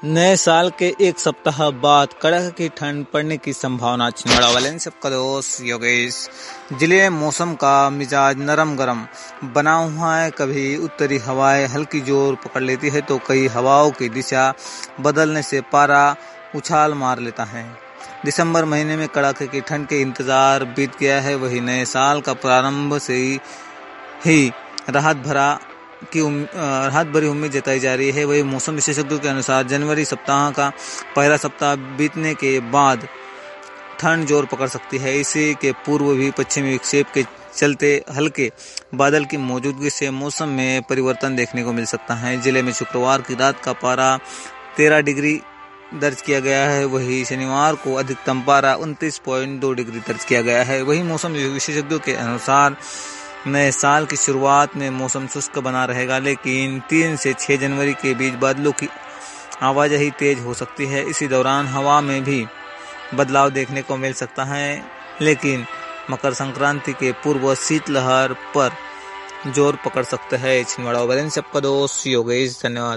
नए साल के एक सप्ताह बाद कड़ाके की ठंड पड़ने की संभावना। छिंदवाड़ा वाले सबका दोस्त योगेश। जिले में मौसम का मिजाज नरम गरम बना हुआ है। कभी उत्तरी हवाएं हल्की जोर पकड़ लेती है तो कई हवाओं की दिशा बदलने से पारा उछाल मार लेता है। दिसंबर महीने में कड़ाके की ठंड के इंतजार बीत गया है। वही नए साल का प्रारंभ से ही राहत भरी उम्मीद जताई जा रही है। वही मौसम विशेषज्ञों के अनुसार जनवरी सप्ताह का पहला सप्ताह बीतने के बाद ठंड जोर पकड़ सकती है। इसी के पूर्व भी पश्चिमी विक्षेप के चलते हल्के बादल की मौजूदगी से मौसम में परिवर्तन देखने को मिल सकता है। जिले में शुक्रवार की रात का पारा 13 डिग्री दर्ज किया गया है। वही शनिवार को अधिकतम पारा 29.2 डिग्री दर्ज किया गया है। वही मौसम विशेषज्ञों के अनुसार नए साल की शुरुआत में मौसम शुष्क बना रहेगा, लेकिन 3 से 6 जनवरी के बीच बादलों की आवाजाही तेज हो सकती है। इसी दौरान हवा में भी बदलाव देखने को मिल सकता है, लेकिन मकर संक्रांति के पूर्व शीतलहर पर जोर पकड़ सकते हैं। छिंदवाड़ा वाले सबका दोस्त योगेश। धन्यवाद।